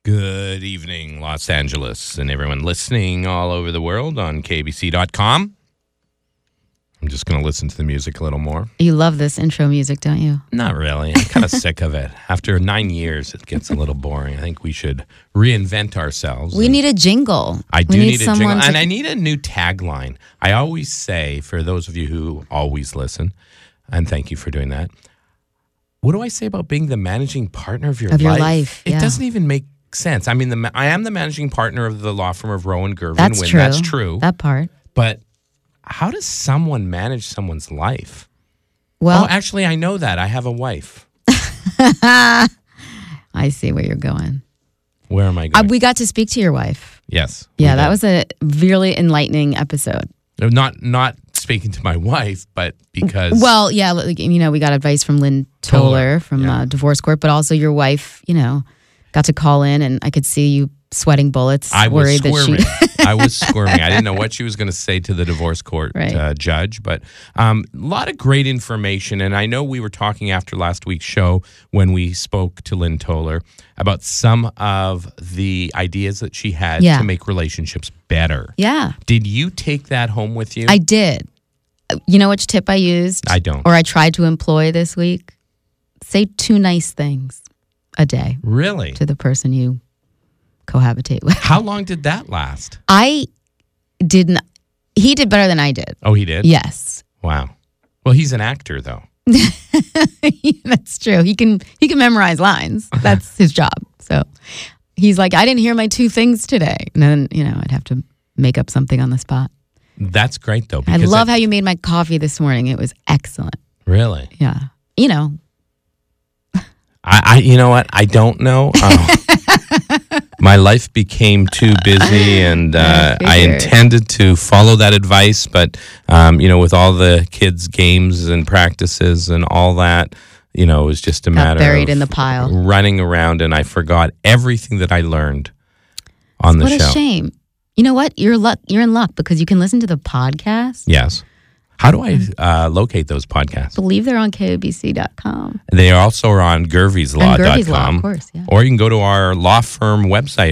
Good evening, Los Angeles, and everyone listening all over the world on KBC.com. I'm just going to listen to the music a little more. You love this intro music, don't you? Not really. I'm kind of sick of it. After 9 years, it gets a little boring. I think we should reinvent ourselves. We need a jingle. I do need a jingle, and I need a new tagline. I always say, for those of you who always listen, and thank you for doing that, what do I say about being the managing partner of your life? Yeah. It doesn't even make sense. I mean, I am the managing partner of the law firm of Rowan Gervin. That's true. That's true. That part. But how does someone manage someone's life? Well, actually, I know that. I have a wife. I see where you're going. Where am I going? We got to speak to your wife. Yes. Yeah, that was a really enlightening episode. Not speaking to my wife, but because... Well, yeah, we got advice from Lynn Toller from Divorce Court, but also your wife, got to call in, and I could see you sweating bullets. I was squirming. I was squirming. I didn't know what she was going to say to the divorce court judge, but a lot of great information. And I know we were talking after last week's show when we spoke to Lynn Toller about some of the ideas that she had to make relationships better. Yeah. Did you take that home with you? I did. You know which tip I used? I don't. Or I tried to employ this week? Say 2 nice things a day. Really? To the person you cohabitate with. How long did that last? I didn't. He did better than I did. Oh, he did? Yes. Wow. Well, he's an actor, though. That's true. He can memorize lines. That's his job. So he's like, I didn't hear my 2 things today. And then, I'd have to make up something on the spot. That's great, though. I love how you made my coffee this morning. It was excellent. Really? Yeah. You know what? I don't know. My life became too busy, and I intended to follow that advice, but with all the kids' games and practices and all that, it was just a matter buried of in the pile, running around, and I forgot everything that I learned on the show. What a shame. You know what? You're in luck because you can listen to the podcast. Yes. How do I locate those podcasts? I believe they're on KOBC.com. They also are on GerviesLaw.com. Gervies Law, of course, yeah. Or you can go to our law firm website,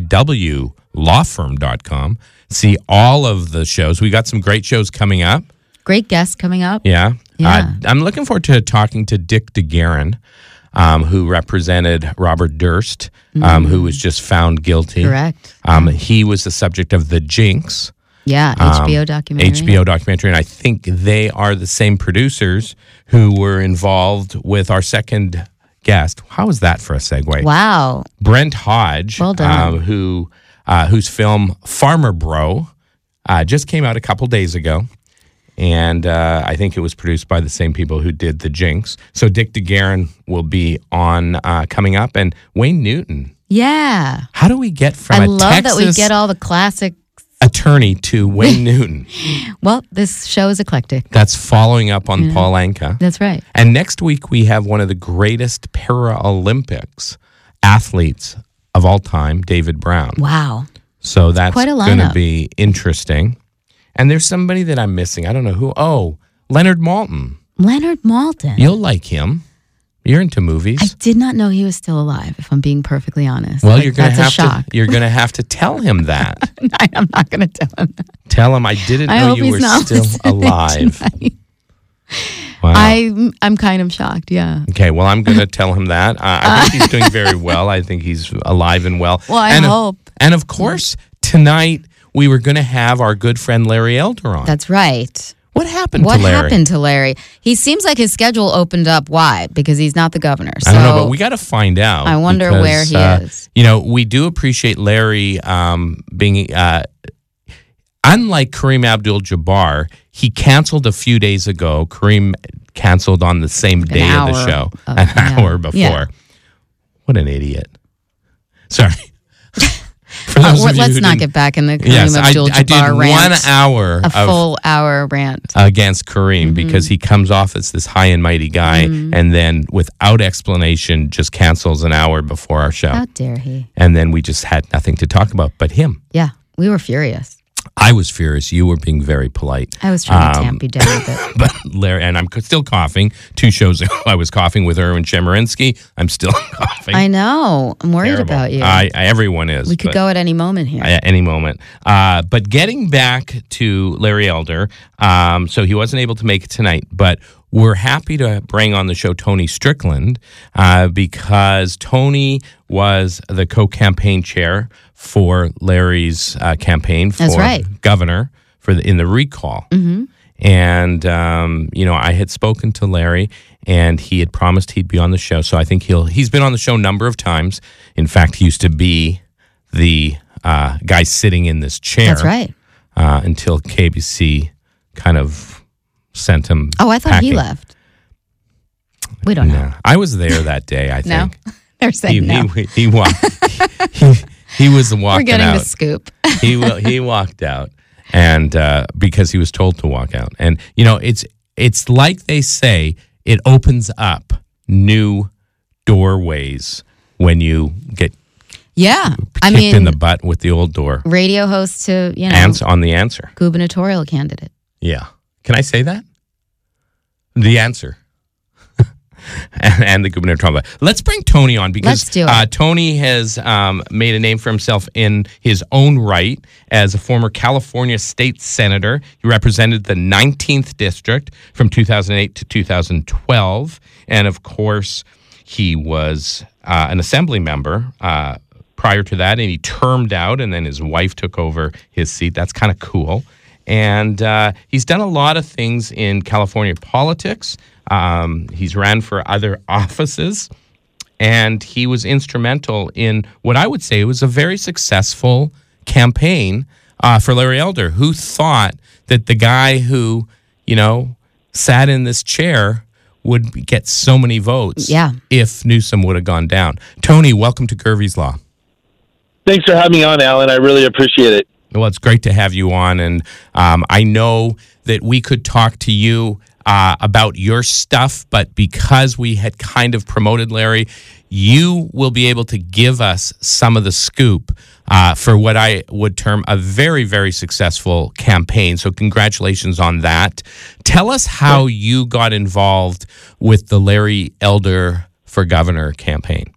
rgwlawfirm.com. See all of the shows. We got some great shows coming up. Great guests coming up. Yeah. I'm looking forward to talking to Dick DeGuerin, who represented Robert Durst, who was just found guilty. Correct. He was the subject of The Jinx. Yeah, HBO documentary. And I think they are the same producers who were involved with our second guest. How was that for a segue? Wow. Brent Hodge, well done. Whose film Farmer Bro just came out a couple days ago. And I think it was produced by the same people who did The Jinx. So Dick DeGuerin will be on coming up. And Wayne Newton. Yeah. How do we get from I love that we get all the classic attorney to Wayne Newton? Well, this show is eclectic. That's following up on Paul Anka. That's right. And next week we have one of the greatest Paralympics athletes of all time, David Brown. Wow. So that's going to be interesting. And there's somebody that I'm missing. I don't know who. Oh, Leonard Maltin. Leonard Maltin. You'll like him. You're into movies. I did not know he was still alive, if I'm being perfectly honest. Well, you're going to have to tell him that. I'm not going to tell him that. Tell him I didn't know you were still alive. Wow. I'm kind of shocked, yeah. Okay, well, I'm going to tell him that. I think he's doing very well. I think he's alive and well. Well, I hope. And of course, tonight we were going to have our good friend Larry Elder on. That's right. What happened to Larry? What happened to Larry? He seems like his schedule opened up wide because he's not the governor. So I don't know, but we got to find out. I wonder where he is. We do appreciate Larry being, unlike Kareem Abdul-Jabbar, he canceled a few days ago. Kareem canceled on the same day of the show, an hour before. Yeah. What an idiot. Sorry. Let's not get back in the Kareem Abdul-Jabbar rant. 1 hour. A full hour rant. Against Kareem because he comes off as this high and mighty guy and then without explanation just cancels an hour before our show. How dare he? And then we just had nothing to talk about but him. Yeah, we were furious. I was furious. You were being very polite. I was trying to tamp you down a bit. But Larry, and I'm still coughing. 2 shows ago, I was coughing with Erwin Chemerinsky. I'm still coughing. I know. I'm worried about you. Everyone is. We could go at any moment here. At any moment. But getting back to Larry Elder, so he wasn't able to make it tonight, but we're happy to bring on the show Tony Strickland because Tony was the co-campaign chair for Larry's campaign for governor in the recall. Mm-hmm. And, I had spoken to Larry, and he had promised he'd be on the show. So I think he's been on the show a number of times. In fact, he used to be the guy sitting in this chair. That's right. Until KBC kind of sent him I thought packing. He left. We don't know. I was there that day, I think. No? They're saying no. He walked. He was walking out. We're getting the scoop. He walked out, and because he was told to walk out. And, it's like they say, it opens up new doorways when you get kicked in the butt with the old door. Radio host to, on the answer. Gubernatorial candidate. Yeah. Can I say that? The answer. and the gubernatorial. Let's bring Tony on because Tony has made a name for himself in his own right as a former California state senator. He represented the 19th district from 2008 to 2012. And of course, he was an assembly member prior to that, and he termed out, and then his wife took over his seat. That's kind of cool. And he's done a lot of things in California politics. He's ran for other offices, and he was instrumental in what I would say was a very successful campaign for Larry Elder. Who thought that the guy who, sat in this chair would get so many votes if Newsom would have gone down? Tony, welcome to Gervais Law. Thanks for having me on, Alan. I really appreciate it. Well, it's great to have you on, and I know that we could talk to you about your stuff, but because we had kind of promoted Larry, you will be able to give us some of the scoop for what I would term a very, very successful campaign. So congratulations on that. Tell us how you got involved with the Larry Elder for Governor campaign.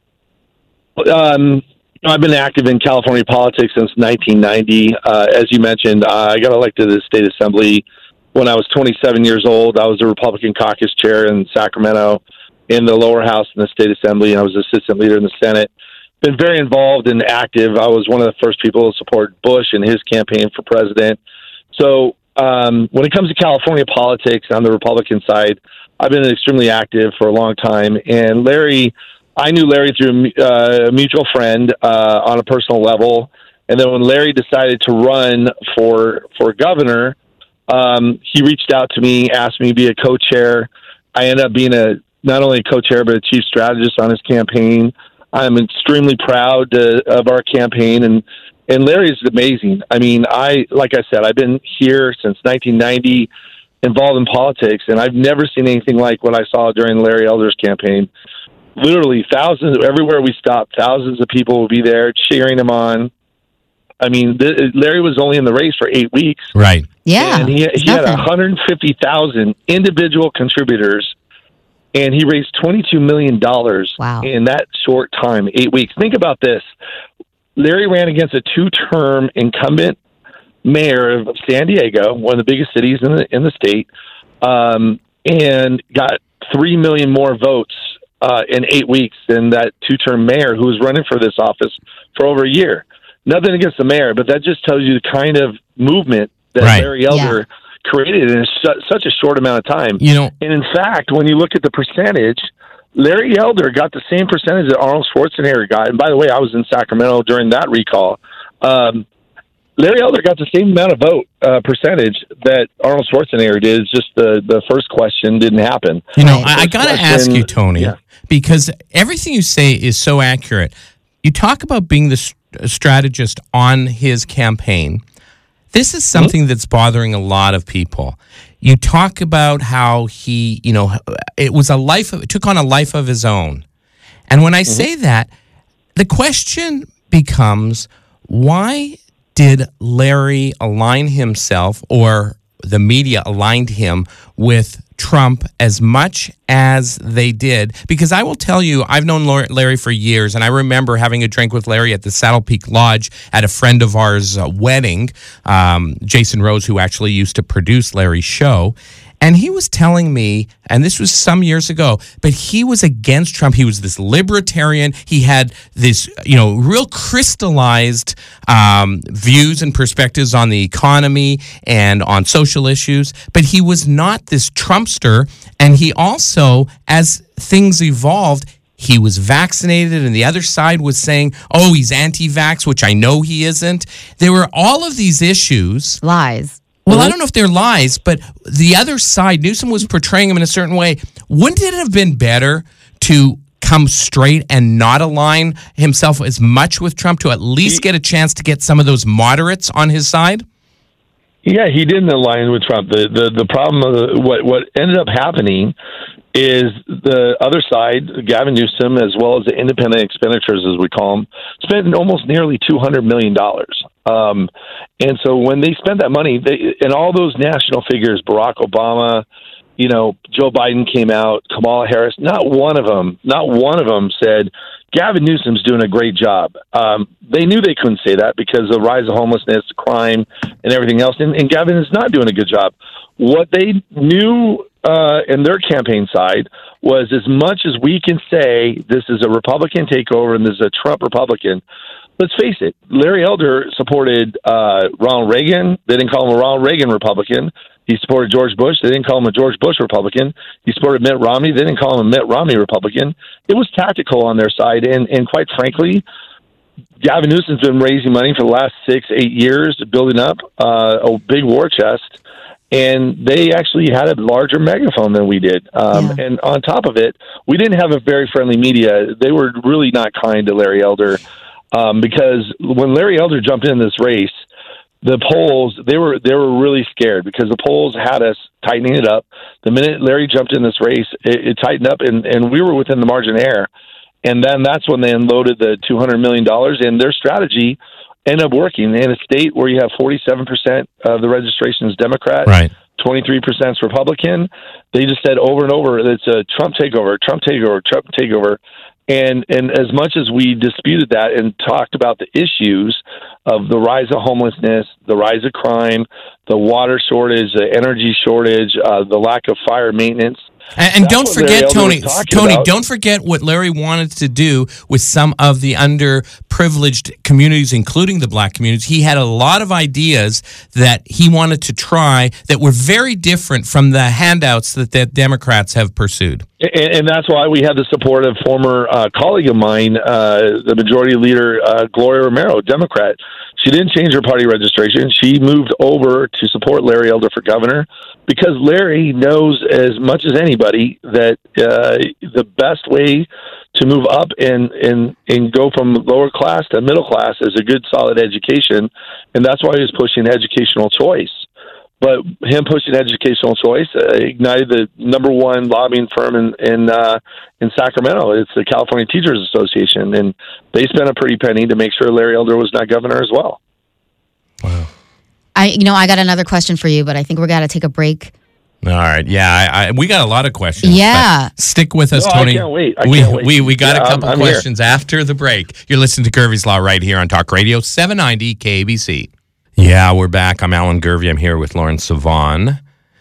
I've been active in California politics since 1990. As you mentioned, I got elected to the state assembly when I was 27 years old. I was a Republican caucus chair in Sacramento in the lower house in the state assembly, and I was assistant leader in the Senate. Been very involved and active. I was one of the first people to support Bush in his campaign for president. So when it comes to California politics on the Republican side, I've been extremely active for a long time. And I knew Larry through a mutual friend on a personal level. And then when Larry decided to run for governor, he reached out to me, asked me to be a co-chair. I ended up being not only a co-chair, but a chief strategist on his campaign. I'm extremely proud of our campaign, and Larry is amazing. I mean, like I said, I've been here since 1990, involved in politics, and I've never seen anything like what I saw during Larry Elder's campaign. Literally thousands, everywhere we stopped, thousands of people would be there cheering him on. I mean, Larry was only in the race for 8 weeks. Right. Yeah. And he had 150,000 individual contributors, and he raised $22 million in that short time, 8 weeks. Think about this. Larry ran against a 2-term incumbent mayor of San Diego, one of the biggest cities in the state, and got 3 million more votes in 8 weeks than that 2-term mayor who was running for this office for over a year. Nothing against the mayor, but that just tells you the kind of movement that Larry Elder created in such a short amount of time. And in fact, when you look at the percentage, Larry Elder got the same percentage that Arnold Schwarzenegger got. And by the way, I was in Sacramento during that recall. Larry Elder got the same amount of vote percentage that Arnold Schwarzenegger did. It's just the first question didn't happen. I got to ask you, Tony, because everything you say is so accurate. You talk about being the strategist on his campaign. This is something that's bothering a lot of people. You talk about how he, it took on a life of his own. And when I say that, the question becomes, why did Larry align himself, or the media aligned him with Trump as much as they did? Because I will tell you, I've known Larry for years, and I remember having a drink with Larry at the Saddle Peak Lodge at a friend of ours' wedding, Jason Rose, who actually used to produce Larry's show. And he was telling me, and this was some years ago, but he was against Trump. He was this libertarian. He had this, real crystallized views and perspectives on the economy and on social issues. But he was not this Trumpster. And he also, as things evolved, he was vaccinated, and the other side was saying, oh, he's anti-vax, which I know he isn't. There were all of these issues. Lies. Well, I don't know if they're lies, but the other side, Newsom was portraying him in a certain way. Wouldn't it have been better to come straight and not align himself as much with Trump, to at least get a chance to get some of those moderates on his side? Yeah, he didn't align with Trump. The problem, what ended up happening is the other side, Gavin Newsom, as well as the independent expenditures, as we call them, spent almost nearly $200 million. And so when they spent that money, and all those national figures, Barack Obama, Joe Biden came out, Kamala Harris, not one of them said, Gavin Newsom's doing a great job. They knew they couldn't say that because of the rise of homelessness, crime, and everything else. And Gavin is not doing a good job. What they knew in their campaign side was, as much as we can say this is a Republican takeover and this is a Trump Republican, let's face it, Larry Elder supported Ronald Reagan. They didn't call him a Ronald Reagan Republican. He supported George Bush. They didn't call him a George Bush Republican. He supported Mitt Romney. They didn't call him a Mitt Romney Republican. It was tactical on their side. And quite frankly, Gavin Newsom's been raising money for the last 6-8 years, building up a big war chest. And they actually had a larger megaphone than we did. And on top of it, we didn't have a very friendly media. They were really not kind to Larry Elder because when Larry Elder jumped in this race, the polls, they were really scared because the polls had us tightening it up. The minute Larry jumped in this race, it tightened up, and we were within the margin of error. And then that's when they unloaded the $200 million, and their strategy ended up working. In a state where you have 47% of the registration is Democrat, right, 23% is Republican, they just said over and over, it's a Trump takeover, Trump takeover, Trump takeover. And as much as we disputed that and talked about the issues of the rise of homelessness, the rise of crime, the water shortage, the energy shortage, the lack of fire maintenance. And don't forget, Tony, don't forget what Larry wanted to do with some of the underprivileged communities, including the black communities. He had a lot of ideas that he wanted to try that were very different from the handouts that the Democrats have pursued. And that's why we had the support of former colleague of mine, the majority leader, Gloria Romero, Democrat. She didn't change her party registration. She moved over to support Larry Elder for governor because Larry knows as much as anybody that the best way to move up and go from lower class to middle class is a good, solid education. And that's why he was pushing educational choice. But him pushing educational choice ignited the number one lobbying firm in Sacramento. It's the California Teachers Association, and they spent a pretty penny to make sure Larry Elder was not governor as well. Wow. I got another question for you, but I think we're got to take a break. All right. Yeah, we got a lot of questions. Yeah. Stick with us, Tony. I can't wait. We got a couple questions after the break. You're listening to Gervie's Law right here on Talk Radio 790 KBC. Yeah, we're back. I'm Alan Gervie. I'm here with Lauren Savan.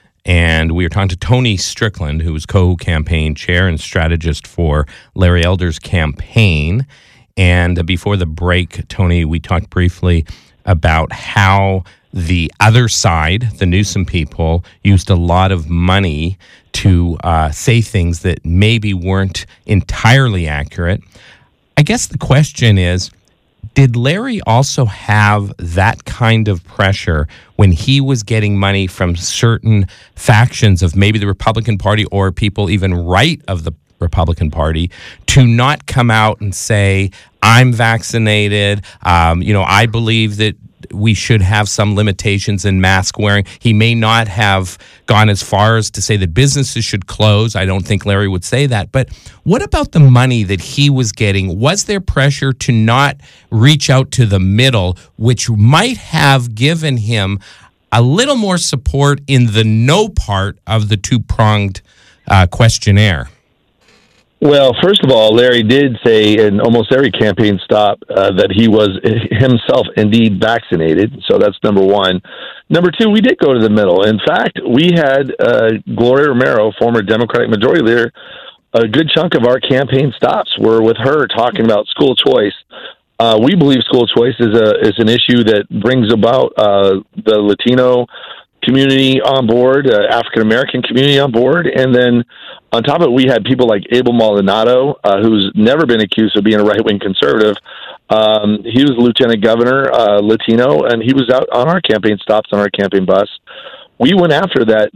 And we are talking to Tony Strickland, who is co-campaign chair and strategist for Larry Elder's campaign. And before the break, Tony, we talked briefly about how the other side, the Newsom people, used a lot of money to say things that maybe weren't entirely accurate. I guess the question is, did Larry also have that kind of pressure when he was getting money from certain factions of maybe the Republican Party or people even right of the Republican Party to not come out and say, I'm vaccinated, I believe that we should have some limitations in mask wearing. He may not have gone as far as to say that businesses should close. I don't think Larry would say that. But what about the money that he was getting? Was there pressure to not reach out to the middle, which might have given him a little more support in the no part of the two-pronged questionnaire? Well, first of all, Larry did say in almost every campaign stop that he was himself indeed vaccinated. So that's number one. Number two, we did go to the middle. In fact, we had Gloria Romero, former Democratic Majority Leader, a good chunk of our campaign stops were with her talking about school choice. We believe school choice is an issue that brings about the Latino community on board, African American community on board, and then on top of it, we had people like Abel Maldonado, who's never been accused of being a right-wing conservative. He was lieutenant governor, Latino, and he was out on our campaign stops on our campaign bus. We went after that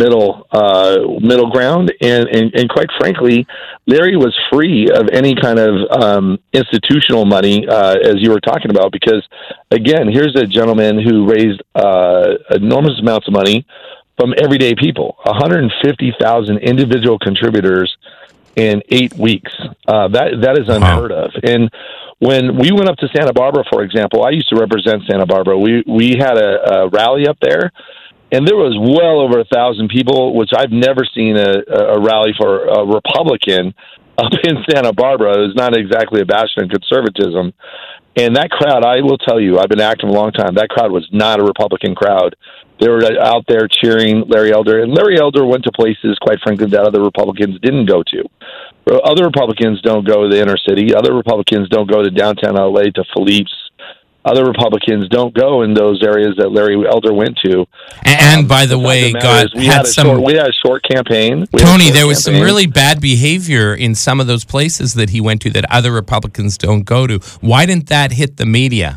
middle ground, and quite frankly, Larry was free of any kind of institutional money, as you were talking about, because, again, here's a gentleman who raised enormous amounts of money from everyday people, 150,000 individual contributors in 8 weeks. That is unheard of. And when we went up to Santa Barbara, for example, I used to represent Santa Barbara. We had a rally up there, and there was well over 1,000 people, which I've never seen a rally for a Republican up in Santa Barbara. It was not exactly a bastion of conservatism. And that crowd, I will tell you, I've been active a long time, that crowd was not a Republican crowd. They were out there cheering Larry Elder. And Larry Elder went to places, quite frankly, that other Republicans didn't go to. Other Republicans don't go to the inner city. Other Republicans don't go to downtown L.A., to Philippe's. Other Republicans don't go in those areas that Larry Elder went to. And by the way, we had a short campaign. Tony, there was some really bad behavior in some of those places that he went to that other Republicans don't go to. Why didn't that hit the media?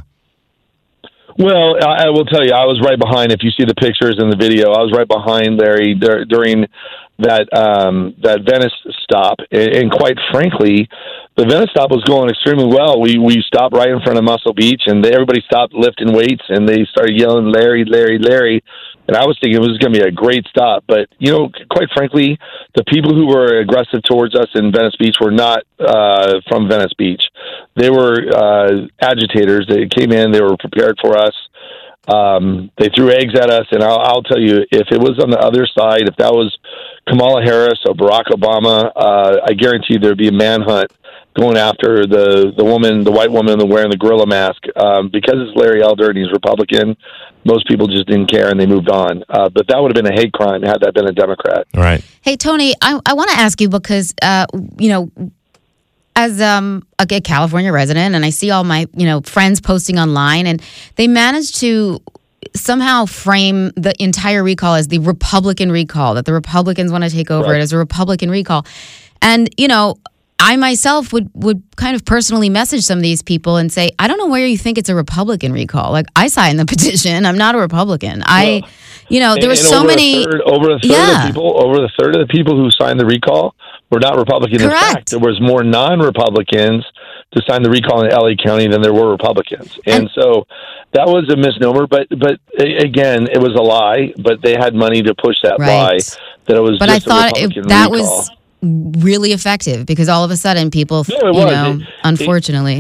Well, I will tell you, I was right behind. If you see the pictures and the video, I was right behind Larry during that Venice stop. And quite frankly, the Venice stop was going extremely well. We stopped right in front of Muscle Beach, and everybody stopped lifting weights, and they started yelling, "Larry, Larry, Larry." And I was thinking it was going to be a great stop. But, quite frankly, the people who were aggressive towards us in Venice Beach were not from Venice Beach. They were agitators. They came in. They were prepared for us. They threw eggs at us. And I'll tell you, if it was on the other side, if that was Kamala Harris or Barack Obama, I guarantee there'd be a manhunt going after the white woman wearing the gorilla mask. Because it's Larry Elder and he's Republican, most people just didn't care and they moved on. But that would have been a hate crime had that been a Democrat. Right. Hey, Tony, I want to ask you because, as a California resident, and I see all my, friends posting online, and they managed to somehow frame the entire recall as the Republican recall, that the Republicans want to take over it as a Republican recall. And, I myself would kind of personally message some of these people and say, I don't know where you think it's a Republican recall. Like, I signed the petition. I'm not a Republican. There were so many. Over a third of the people who signed the recall were not Republican. Correct. In fact, there was more non-Republicans to sign the recall in LA County than there were Republicans. And so that was a misnomer. But again, it was a lie. But they had money to push that lie that it was but just I thought a Republican that recall. Was really effective because all of a sudden people, unfortunately,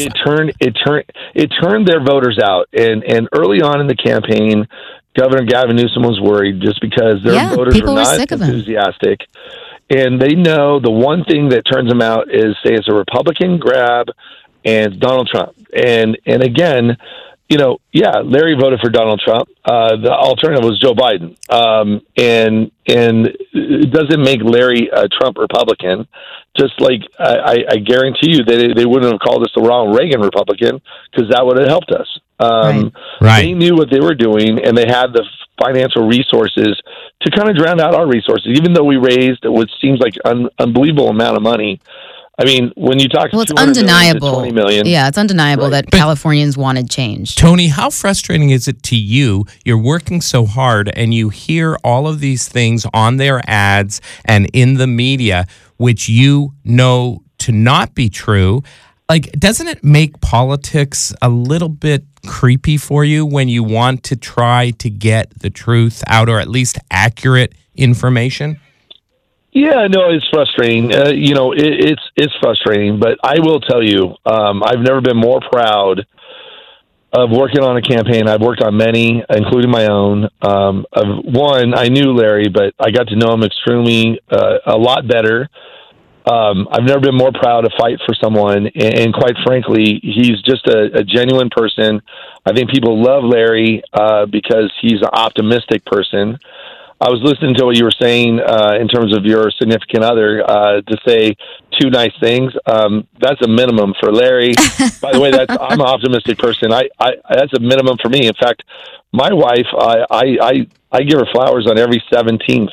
it turned their voters out. And early on in the campaign, Governor Gavin Newsom was worried just because their voters were not enthusiastic. And they know the one thing that turns them out is, say, it's a Republican grab and Donald Trump. And again, Larry voted for Donald Trump. The alternative was Joe Biden. And it doesn't make Larry a Trump Republican. Just like I guarantee you they wouldn't have called us the Ronald Reagan Republican because that would have helped us. They knew what they were doing, and they had the financial resources to kind of drown out our resources, even though we raised what seems like an unbelievable amount of money. I mean, when you talk it's undeniable. $20 million. Yeah, it's undeniable that Californians wanted change. Tony, how frustrating is it to you? You're working so hard and you hear all of these things on their ads and in the media, which you know to not be true. Like, doesn't it make politics a little bit creepy for you when you want to try to get the truth out, or at least accurate information? Yeah, no, it's frustrating. It's frustrating, but I will tell you, I've never been more proud of working on a campaign. I've worked on many, including my own. Of one, I knew Larry, but I got to know him extremely a lot better. I've never been more proud to fight for someone, and quite frankly, he's just a genuine person. I think people love Larry because he's an optimistic person. I was listening to what you were saying in terms of your significant other to say two nice things. That's a minimum for Larry. By the way, I'm an optimistic person. That's a minimum for me. In fact, my wife, I give her flowers on every 17th,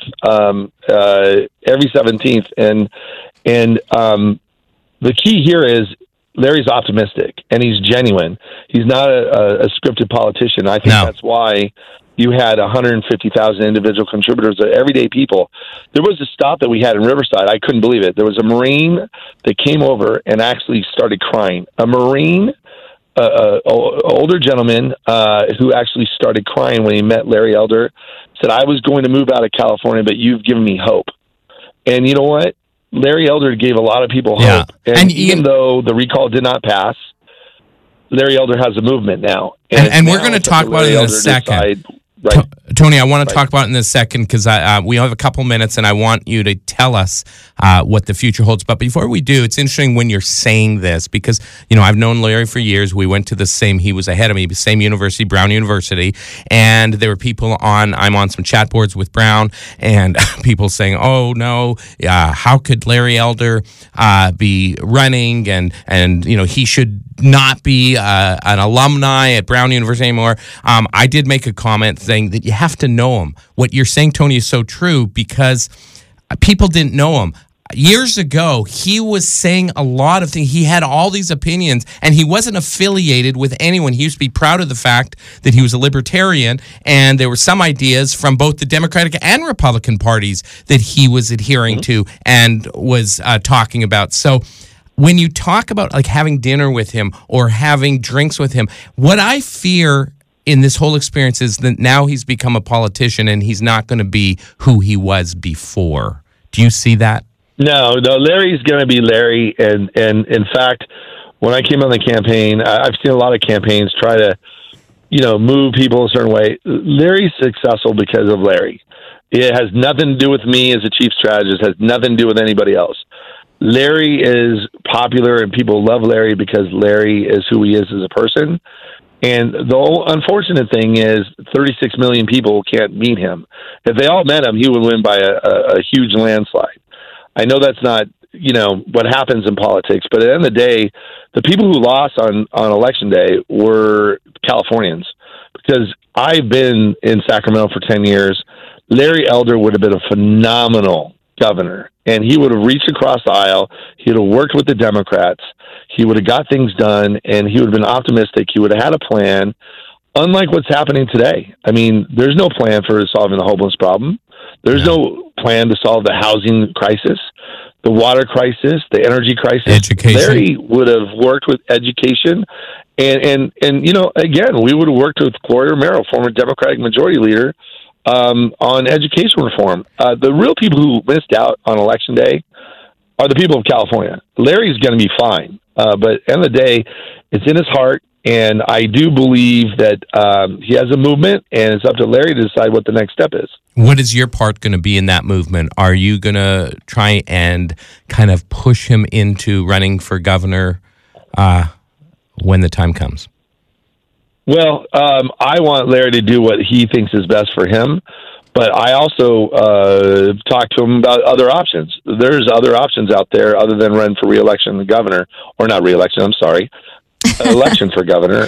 and the key here is Larry's optimistic and he's genuine. He's not a scripted politician. I think that's why you had 150,000 individual contributors, everyday people. There was a stop that we had in Riverside. I couldn't believe it. There was a Marine that came over and actually started crying. A Marine, older gentleman who actually started crying when he met Larry Elder, said, I was going to move out of California, but you've given me hope. And you know what? Larry Elder gave a lot of people hope. And even though the recall did not pass, Larry Elder has a movement now. And we're going to talk about it in a second. Right. Tony, I want to talk about it in a second because we have a couple minutes and I want you to tell us what the future holds. But before we do, it's interesting when you're saying this because, I've known Larry for years. We went to he was ahead of me, the same university, Brown University. And there were people I'm on some chat boards with Brown and people saying, oh, no, how could Larry Elder be running and he should not be an alumni at Brown University anymore. I did make a comment saying that you have to know him. What you're saying, Tony, is so true because people didn't know him. Years ago, he was saying a lot of things. He had all these opinions, and he wasn't affiliated with anyone. He used to be proud of the fact that he was a libertarian, and there were some ideas from both the Democratic and Republican parties that he was adhering to and was talking about. So when you talk about like having dinner with him or having drinks with him, what I fear in this whole experience is that now he's become a politician and he's not going to be who he was before. Do you see that? No, Larry's going to be Larry. And in fact, when I came on the campaign, I've seen a lot of campaigns try to, move people a certain way. Larry's successful because of Larry. It has nothing to do with me as a chief strategist. It has nothing to do with anybody else. Larry is popular and people love Larry because Larry is who he is as a person. And the unfortunate thing is 36 million people can't meet him. If they all met him, he would win by a huge landslide. I know that's not, what happens in politics, but at the end of the day, the people who lost on election day were Californians. Because I've been in Sacramento for 10 years, Larry Elder would have been a phenomenal governor. And he would have reached across the aisle. He would have worked with the Democrats. He would have got things done, and he would have been optimistic. He would have had a plan, unlike what's happening today. I mean, there's no plan for solving the homeless problem. There's no plan to solve the housing crisis, the water crisis, the energy crisis. Education. Larry would have worked with education. And again, we would have worked with Gloria Romero, former Democratic majority leader, on education reform. The real people who missed out on election day are the people of California. Larry's going to be fine. But at the end of the day, it's in his heart. And I do believe that he has a movement, and it's up to Larry to decide what the next step is. What is your part going to be in that movement? Are you going to try and kind of push him into running for governor when the time comes? Well, I want Larry to do what he thinks is best for him, but I also talked to him about other options. There's other options out there other than run for re-election the governor, or not re-election, I'm sorry, election for governor.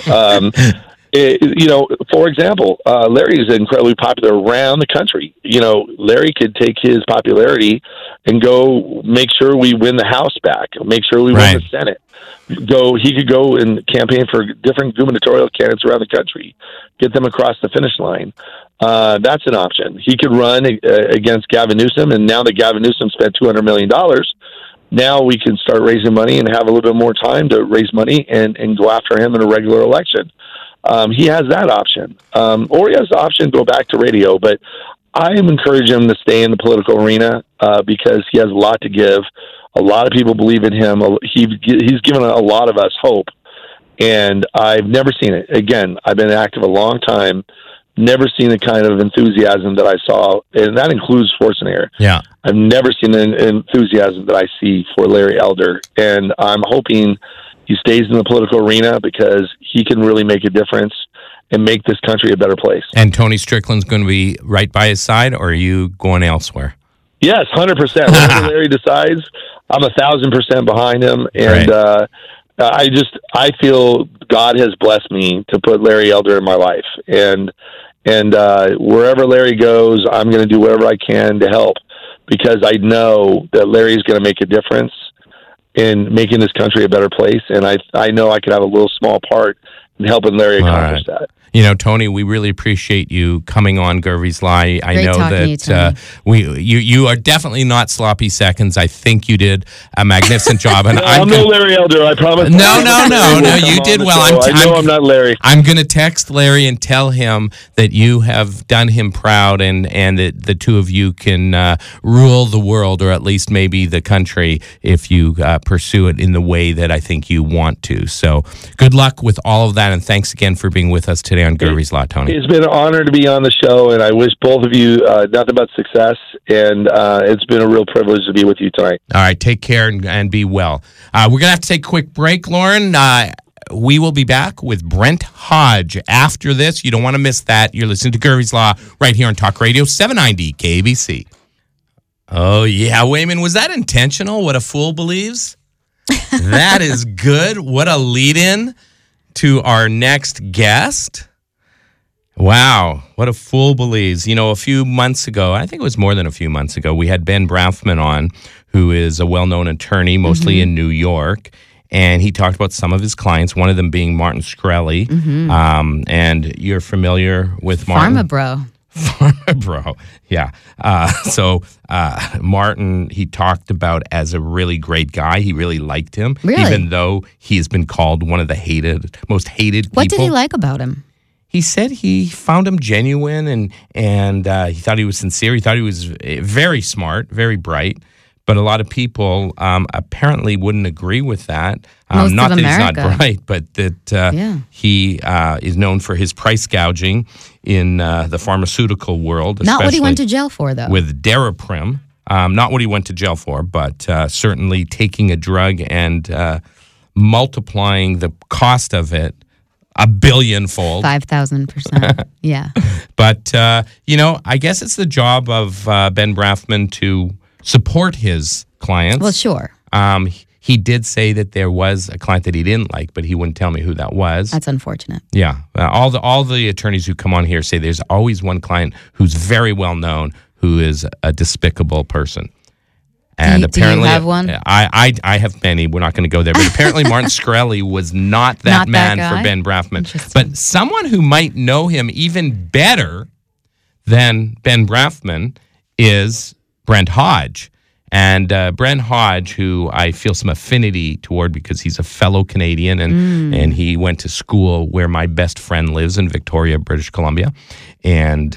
For example, Larry is incredibly popular around the country. Larry could take his popularity and go make sure we win the House back, make sure we win the Senate. He could go and campaign for different gubernatorial candidates around the country, get them across the finish line. That's an option. He could run against Gavin Newsom, and now that Gavin Newsom spent $200 million, now we can start raising money and have a little bit more time to raise money and go after him in a regular election. He has that option. Or he has the option to go back to radio. But I am encouraging him to stay in the political arena because he has a lot to give. A lot of people believe in him. He's given a lot of us hope. And I've never seen it. Again, I've been active a long time. Never seen the kind of enthusiasm that I saw, and that includes Schwarzenegger. Yeah. I've never seen the enthusiasm that I see for Larry Elder, and I'm hoping he stays in the political arena because he can really make a difference and make this country a better place. And Tony Strickland's going to be right by his side, or are you going elsewhere? Yes, 100%. Whatever Larry decides, I'm 1,000% behind him, and right. I feel God has blessed me to put Larry Elder in my life, and wherever Larry goes, I'm going to do whatever I can to help because I know that Larry's going to make a difference in making this country a better place, and I know I could have a little small part in helping Larry accomplish that. You know, Tony, we really appreciate you coming on Gervais Lie. I know that you are definitely not sloppy seconds. I think you did a magnificent job. And I'm no Larry Elder, I promise. No, you did well. I'm not Larry. I'm going to text Larry and tell him that you have done him proud and that the two of you can rule the world, or at least maybe the country, if you pursue it in the way that I think you want to. So good luck with all of that, and thanks again for being with us today on Gervais Law, Tony. It's been an honor to be on the show, and I wish both of you nothing but success, and it's been a real privilege to be with you tonight. All right, take care and be well. We're going to have to take a quick break, Lauren. We will be back with Brent Hodge after this. You don't want to miss that. You're listening to Gervais Law right here on Talk Radio 790 KBC. Oh, yeah, Wayman, was that intentional, what a fool believes? That is good. What a lead-in to our next guest. Wow, what a fool believes. You know, a few months ago, I think it was more than a few months ago, we had Ben Brafman on, who is a well-known attorney, mostly in New York, and he talked about some of his clients, one of them being Martin Shkreli. And you're familiar with Martin? Pharma-Bro, yeah. So Martin, he talked about as a really great guy. He really liked him, even though he has been called one of the most hated people. What did he like about him? He said he found him genuine and he thought he was sincere. He thought he was very smart, very bright. But a lot of people apparently wouldn't agree with that. Not that he's not bright, but that he is known for his price gouging in the pharmaceutical world. Not what he went to jail for, though. With Daraprim. Not what he went to jail for, but certainly taking a drug and multiplying the cost of it a billionfold. 5,000%. Yeah. But, I guess it's the job of Ben Brafman to support his clients. Well, sure. He did say that there was a client that he didn't like, but he wouldn't tell me who that was. That's unfortunate. Yeah. All the attorneys who come on here say there's always one client who's very well known who is a despicable person. And apparently, do you have one? I have many. We're not going to go there. But apparently, Martin Shkreli was not that man for Ben Brafman. But someone who might know him even better than Ben Brafman is Brent Hodge. And Brent Hodge, who I feel some affinity toward because he's a fellow Canadian and he went to school where my best friend lives in Victoria, British Columbia. And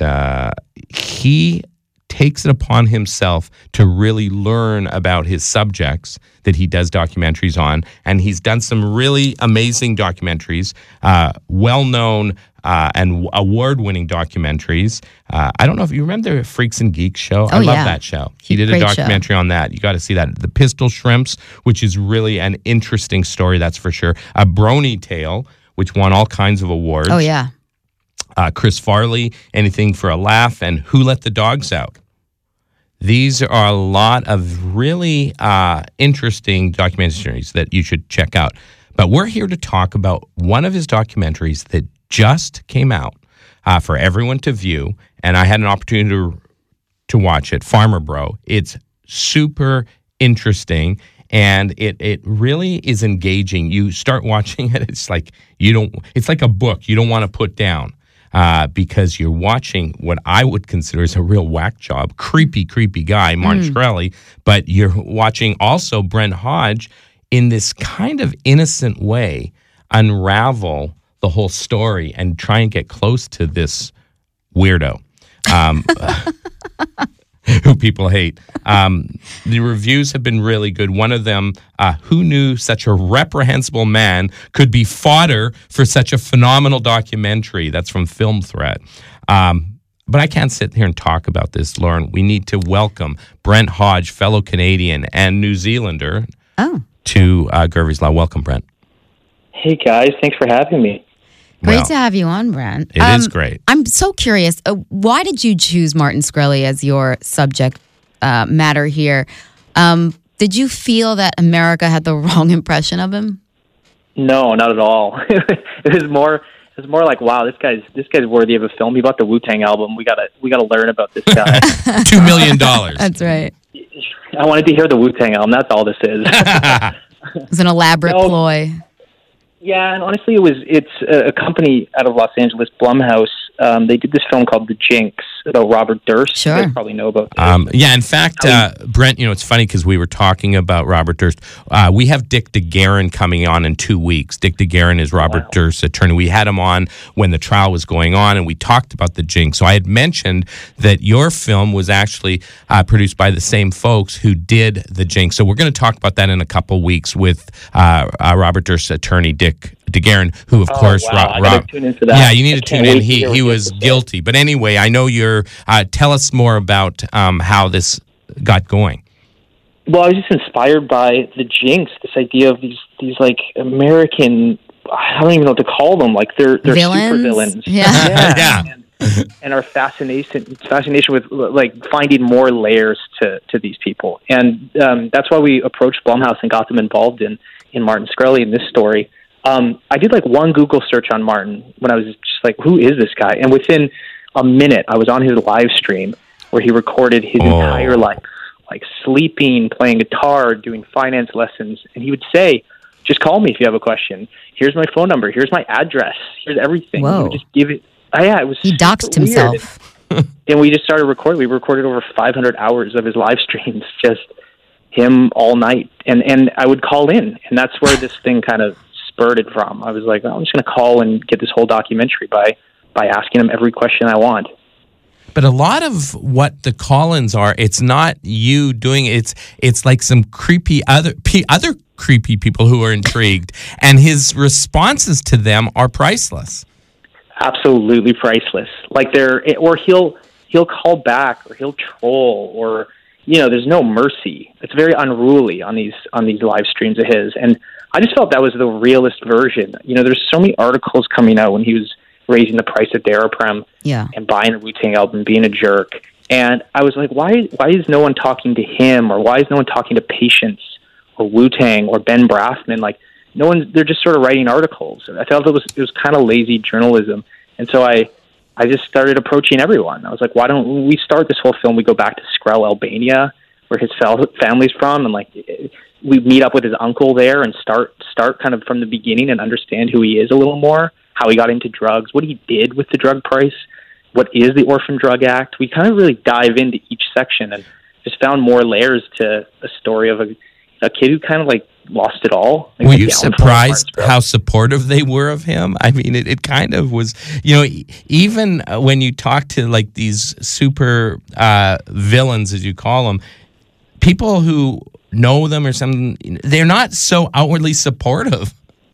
he takes it upon himself to really learn about his subjects that he does documentaries on. And he's done some really amazing documentaries, well-known and award-winning documentaries. I don't know if you remember the Freaks and Geeks show. I love that show. He did a documentary on that. You got to see that. The Pistol Shrimps, which is really an interesting story, that's for sure. A Brony Tale, which won all kinds of awards. Oh, yeah. Chris Farley, Anything for a Laugh, and Who Let the Dogs Out. These are a lot of really interesting documentaries that you should check out. But we're here to talk about one of his documentaries that just came out for everyone to view, and I had an opportunity to watch it, Pharma-Bro. It's super interesting, and it really is engaging. You start watching it, it's like a book you don't want to put down. because you're watching what I would consider as a real whack job, creepy guy, Martin Shkreli, but you're watching also Brent Hodge in this kind of innocent way unravel the whole story and try and get close to this weirdo who people hate. The reviews have been really good. One of them, who knew such a reprehensible man could be fodder for such a phenomenal documentary? That's from Film Threat. But I can't sit here and talk about this, Lauren. We need to welcome Brent Hodge, fellow Canadian and New Zealander, to Gervais Law. Welcome, Brent. Hey, guys. Thanks for having me. Great to have you on, Brent. It is great. I'm so curious. Why did you choose Martin Shkreli as your subject matter here? Did you feel that America had the wrong impression of him? No, not at all. It was more like, wow, this guy's worthy of a film. He bought the Wu-Tang album. We gotta learn about this guy. $2 million. That's right. I wanted to hear the Wu-Tang album. That's all this is. It was an elaborate ploy. Yeah, and honestly, it's a company out of Los Angeles, Blumhouse. They did this film called The Jinx about Robert Durst. Sure. You guys probably know about this. Yeah, in fact, Brent, it's funny because we were talking about Robert Durst. We have Dick DeGuerin coming on in 2 weeks. Dick DeGuerin is Robert Durst's attorney. We had him on when the trial was going on, and we talked about The Jinx. So I had mentioned that your film was actually produced by the same folks who did The Jinx. So we're going to talk about that in a couple weeks with Robert Durst's attorney, Dick DeGuerin, who, of course, I gotta tune into that. Yeah, you need to tune in. He was guilty. But anyway, I know you're... tell us more about how this got going. Well, I was just inspired by The Jinx, this idea of these like American... I don't even know what to call them. Like, they're villains? super villains. Yeah. And our fascination with like finding more layers to these people. And that's why we approached Blumhouse and got them involved in Martin Shkreli in this story. I did like one Google search on Martin when I was just like, who is this guy? And within a minute, I was on his live stream where he recorded his entire life, like sleeping, playing guitar, doing finance lessons. And he would say, just call me if you have a question. Here's my phone number. Here's my address. Here's everything. Whoa. He would just give it. It was He doxed himself. And we just started recording. We recorded over 500 hours of his live streams, just him all night. And I would call in. And that's where this thing kind of spurted from. I was like, I'm just going to call and get this whole documentary by asking him every question I want. But a lot of what the call-ins are, it's not you doing it. It's like some creepy other creepy people who are intrigued, and his responses to them are priceless. Absolutely priceless. Like he'll call back, or he'll troll, or there's no mercy. It's very unruly on these live streams of his, and I just felt that was the realest version. There's so many articles coming out when he was raising the price of Daraprim and buying a Wu-Tang album, being a jerk. And I was like, why is no one talking to him, or why is no one talking to Patience or Wu-Tang or Ben Brafman? Like, no one, they're just sort of writing articles. I felt it was kind of lazy journalism. And so I just started approaching everyone. I was like, why don't we start this whole film? We go back to Skrell, Albania, where his family's from, and like we meet up with his uncle there and start kind of from the beginning and understand who he is a little more, how he got into drugs, what he did with the drug price, what is the Orphan Drug Act. We kind of really dive into each section and just found more layers to a story of a kid who kind of like lost it all. Like, were you surprised how supportive they were of him? I mean, it kind of was, even when you talk to like these super villains, as you call them, people who know them or something, they're not so outwardly supportive.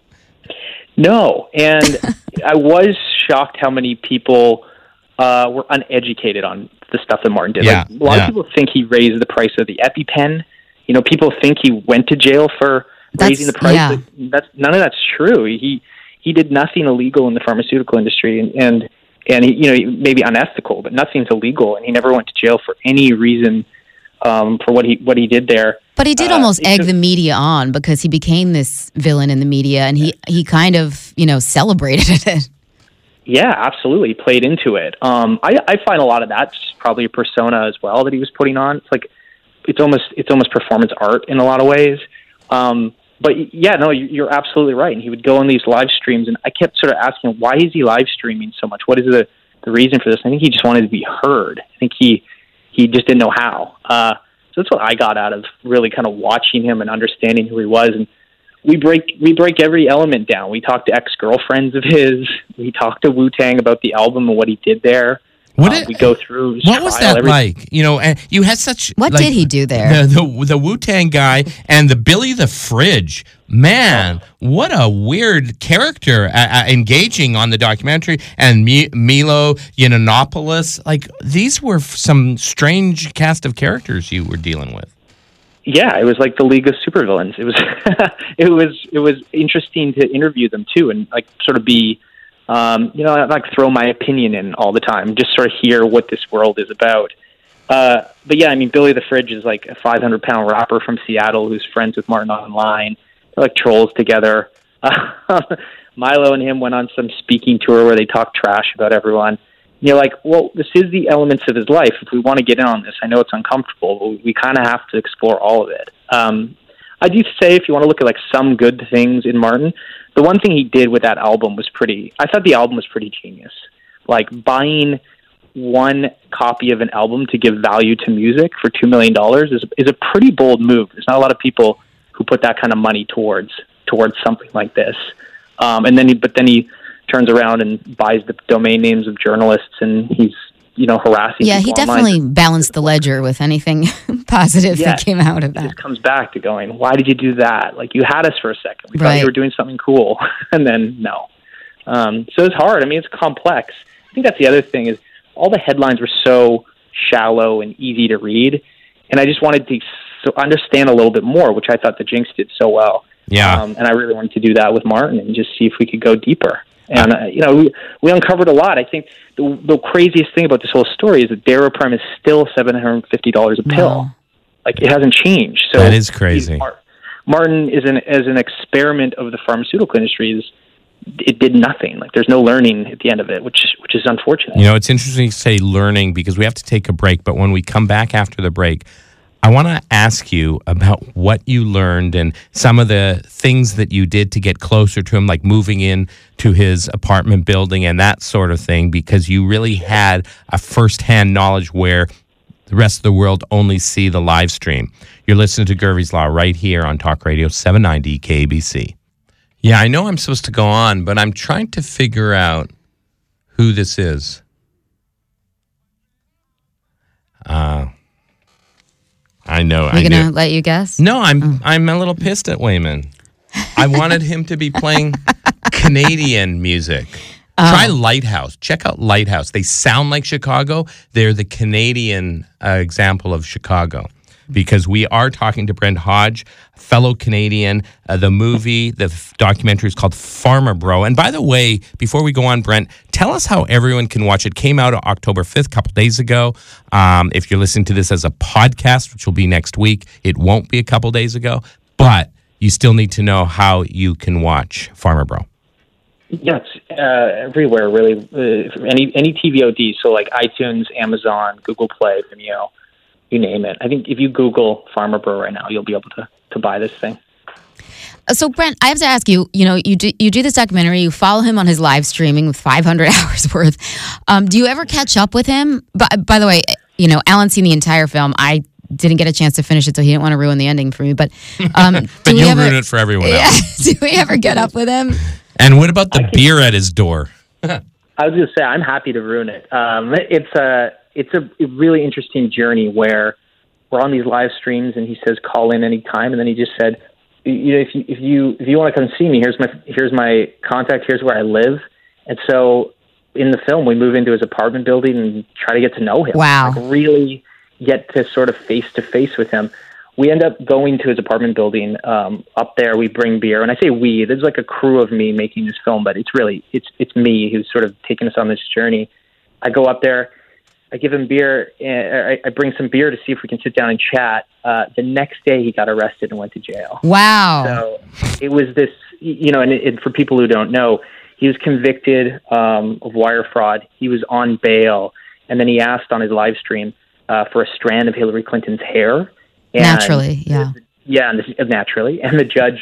No, and I was shocked how many people were uneducated on the stuff that Martin did. Yeah, like, a lot of people think he raised the price of the EpiPen. People think he went to jail for raising the price. Yeah. None of that's true. He did nothing illegal in the pharmaceutical industry, and he, maybe unethical, but nothing's illegal. And he never went to jail for any reason for what he did there. But he did almost egg the media on, because he became this villain in the media, and he kind of celebrated it. Yeah, absolutely. He played into it. I find a lot of that's probably a persona as well that he was putting on. It's like it's almost performance art in a lot of ways. But yeah, no, you're absolutely right. And he would go on these live streams, and I kept sort of asking him, why is he live streaming so much? What is the reason for this? I think he just wanted to be heard. I think he just didn't know how. So that's what I got out of really kind of watching him and understanding who he was. And we break every element down. We talked to ex-girlfriends of his. We talked to Wu-Tang about the album and what he did there. We go through. What was that like? You know, and you had such. What did he do there? The Wu-Tang guy and the Billy the Fridge. Man, what a weird character engaging on the documentary. And Milo Yiannopoulos. Like, these were some strange cast of characters you were dealing with. Yeah, it was like the League of Supervillains. It was it was interesting to interview them too, and like sort of be. Like throw my opinion in all the time, just sort of hear what this world is about. But yeah, I mean, Billy the Fridge is like a 500-pound rapper from Seattle who's friends with Martin online. They're like trolls together. Milo and him went on some speaking tour where they talked trash about everyone. And you're like, well, this is the elements of his life. If we want to get in on this, I know it's uncomfortable, but we kind of have to explore all of it. I do say, if you want to look at like some good things in Martin, the one thing he did with that album was I thought the album was pretty genius. Like, buying one copy of an album to give value to music for $2 million is a pretty bold move. There's not a lot of people who put that kind of money towards something like this. But then he turns around and buys the domain names of journalists, and he's harassing. Yeah, people he definitely online. balanced the ledger with anything positive that came out of that. It just comes back to going, why did you do that? Like, you had us for a second. We thought Right. you were doing something cool, and then no. So it's hard. I mean, it's complex. I think that's the other thing is all the headlines were so shallow and easy to read, and I just wanted to understand a little bit more, which I thought the Jinx did so well. Yeah. And I really wanted to do that with Martin and just see if we could go deeper. And, we uncovered a lot. I think the craziest thing about this whole story is that Daraprim is still $750 a pill. Wow. Like, it hasn't changed. So That is crazy. Martin is as an experiment of the pharmaceutical industry. It did nothing. Like, there's no learning at the end of it, which is unfortunate. You know, it's interesting to say learning because we have to take a break. But when we come back after the break, I want to ask you about what you learned and some of the things that you did to get closer to him, like moving in to his apartment building and that sort of thing, because you really had a firsthand knowledge where the rest of the world only see the live stream. You're listening to Gervie's Law right here on Talk Radio 790 KBC. Yeah, I know I'm supposed to go on, but I'm trying to figure out who this is. I know. Are you going to let you guess? No, I'm a little pissed at Wayman. I wanted him to be playing Canadian music. Try Lighthouse. Check out Lighthouse. They sound like Chicago. They're the Canadian example of Chicago. Because we are talking to Brent Hodge, fellow Canadian. The movie, the documentary is called Farmer Bro. And by the way, before we go on, Brent, tell us how everyone can watch it. Came out October 5th, a couple days ago. If you're listening to this as a podcast, which will be next week, it won't be a couple days ago. But you still need to know how you can watch Farmer Bro. Yeah, it's everywhere, really. Any TVOD, so like iTunes, Amazon, Google Play, Vimeo. You name it. I think if you Google Farmer Bro right now, you'll be able to buy this thing. So, Brent, I have to ask you, you do this documentary, you follow him on his live streaming with 500 hours worth. Do you ever catch up with him? By the way, Alan's seen the entire film. I didn't get a chance to finish it, so he didn't want to ruin the ending for me. But but you'll ruin it for everyone else. Do we ever get up with him? And what about the beer at his door? I was going to say, I'm happy to ruin it. It's a really interesting journey where we're on these live streams, and he says, "Call in anytime," and then he just said, if you want to come see me, here's my contact, here's where I live. And so in the film, we move into his apartment building and try to get to know him. Wow. Like, really get to sort of face to face with him. We end up going to his apartment building. Up there, we bring beer. And I say we, there's like a crew of me making this film, but it's me who's sort of taking us on this journey. I go up there, I give him beer, and I bring some beer to see if we can sit down and chat. The next day, he got arrested and went to jail. Wow. So it was this, and for people who don't know, he was convicted of wire fraud. He was on bail, and then he asked on his live stream for a strand of Hillary Clinton's hair. And naturally, yeah. Yeah, and naturally, and the judge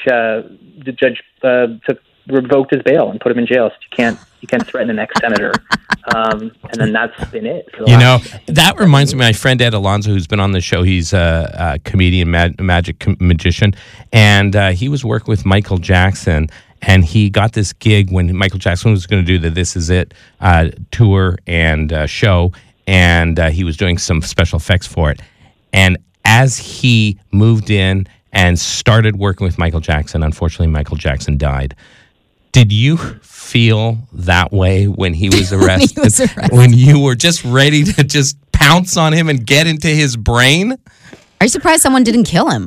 revoked his bail and put him in jail. So you can't threaten an ex-senator. And then that's been it. That reminds me, my friend Ed Alonzo, who's been on the show, he's a comedian, magician, and he was working with Michael Jackson, and he got this gig when Michael Jackson was going to do the This Is It tour and show, and he was doing some special effects for it. And as he moved in and started working with Michael Jackson, unfortunately, Michael Jackson died. Did you feel that way when he was arrested? When you were just ready to just pounce on him and get into his brain? Are you surprised someone didn't kill him?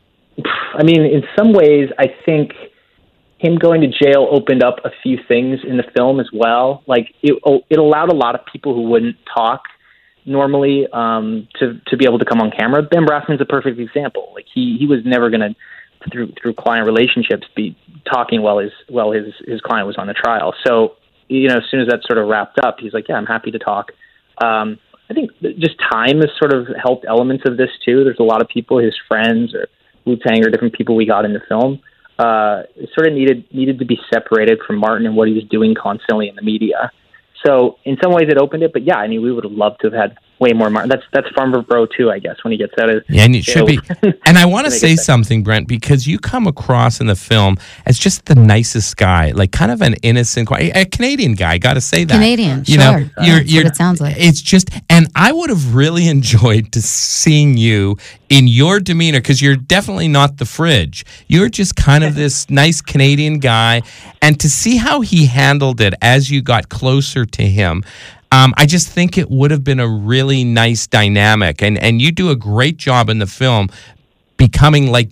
I mean, in some ways, I think him going to jail opened up a few things in the film as well. Like, it allowed a lot of people who wouldn't talk normally to be able to come on camera. Ben Brafman's a perfect example. Like, he was never going to, through client relationships, be talking while his client was on the trial. So, as soon as that sort of wrapped up, he's like, yeah, I'm happy to talk. I think just time has sort of helped elements of this too. There's a lot of people, his friends or Wu-Tang or different people we got in the film, sort of needed to be separated from Martin and what he was doing constantly in the media. So in some ways it opened it, but yeah, I mean, we would have loved to have had way more Martin. That's Farmer Bro too, I guess, when he gets out of and it should be. And I want to say something, Brent, because you come across in the film as just the nicest guy, like kind of an innocent, a Canadian guy. Got to say that Canadian, you know, you're what it sounds like. It's just, and I would have really enjoyed to seeing you in your demeanor, because you're definitely not the fridge. You're just kind of this nice Canadian guy, and to see how he handled it as you got closer to him. I just think it would have been a really nice dynamic, and you do a great job in the film becoming like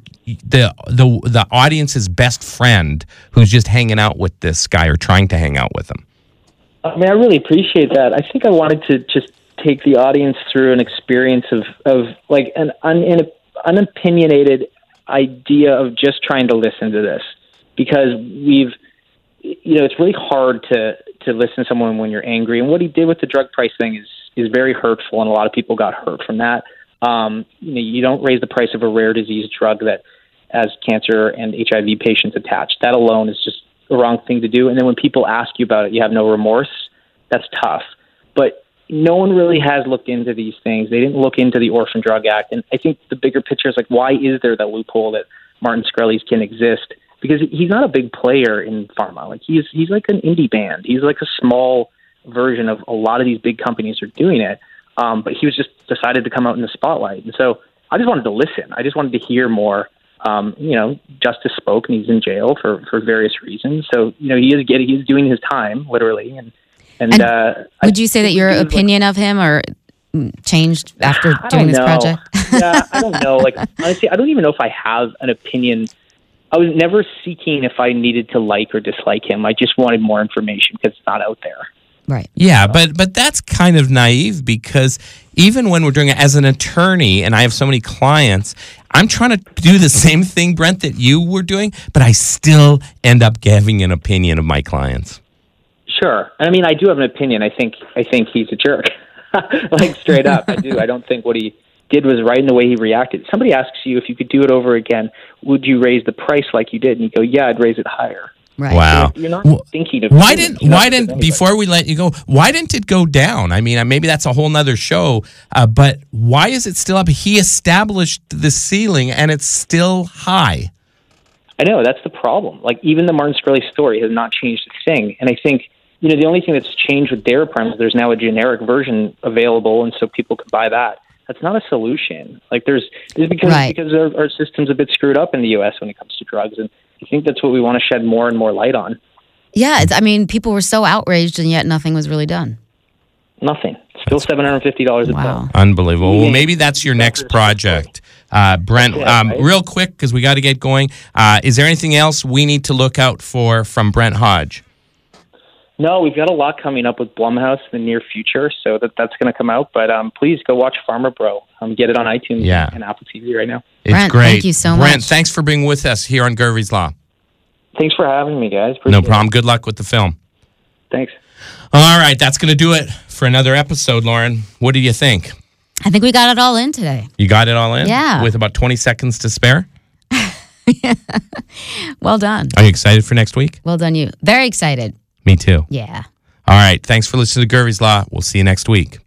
the audience's best friend who's just hanging out with this guy or trying to hang out with him. I mean, I really appreciate that. I think I wanted to just take the audience through an experience of like an unopinionated idea of just trying to listen to this, because it's really hard to listen to someone when you're angry. And what he did with the drug price thing is very hurtful, and a lot of people got hurt from that. You don't raise the price of a rare disease drug that has cancer and HIV patients attached. That alone is just the wrong thing to do. And then when people ask you about it, you have no remorse. That's tough. But no one really has looked into these things. They didn't look into the Orphan Drug Act. And I think the bigger picture is like, why is there that loophole that Martin Shkreli's can exist? Because he's not a big player in pharma. Like he's like an indie band. He's like a small version of a lot of these big companies are doing it. But he was just decided to come out in the spotlight. And so I just wanted to listen. I just wanted to hear more. Justice spoke, and he's in jail for various reasons. So, he's doing his time, literally. And would you say that your opinion of him or changed after doing this project? Yeah, I don't know. Like, honestly, I don't even know if I have an opinion. I was never seeking if I needed to like or dislike him. I just wanted more information because it's not out there. Right. Yeah, but that's kind of naive, because even when we're doing it as an attorney, and I have so many clients, I'm trying to do the same thing, Brent, that you were doing, but I still end up giving an opinion of my clients. Sure. I mean, I do have an opinion. I think he's a jerk. Like, straight up, I do. I don't think what he did was right in the way he reacted. Somebody asks you if you could do it over again, would you raise the price like you did? And you go, yeah, I'd raise it higher. Right. Wow. So you're not thinking of why didn't before we let you go, why didn't it go down? I mean, maybe that's a whole nother show, but why is it still up? He established the ceiling and it's still high. I know, that's the problem. Like, even the Martin Shkreli story has not changed a thing. And I think, the only thing that's changed with Daraprim is there's now a generic version available, and so people can buy that. That's not a solution. Like, because our system's a bit screwed up in the U.S. when it comes to drugs, and I think that's what we want to shed more and more light on. Yeah, people were so outraged, and yet nothing was really done. Nothing. Still $750 a pill. Unbelievable. Well, maybe that's your next project. Brent, real quick, because we got to get going. Is there anything else we need to look out for from Brent Hodge? No, we've got a lot coming up with Blumhouse in the near future, so that's going to come out. But please go watch Farmer Bro. Get it on iTunes and Apple TV right now. It's Brent, great. Thank you so much. Brent, thanks for being with us here on Gervie's Law. Thanks for having me, guys. No problem. Good luck with the film. Thanks. All right, that's going to do it for another episode, Lauren. What do you think? I think we got it all in today. You got it all in? Yeah. With about 20 seconds to spare? Well done. Are you excited for next week? Well done, you. Very excited. Me too. Yeah. All right. Thanks for listening to Gervie's Law. We'll see you next week.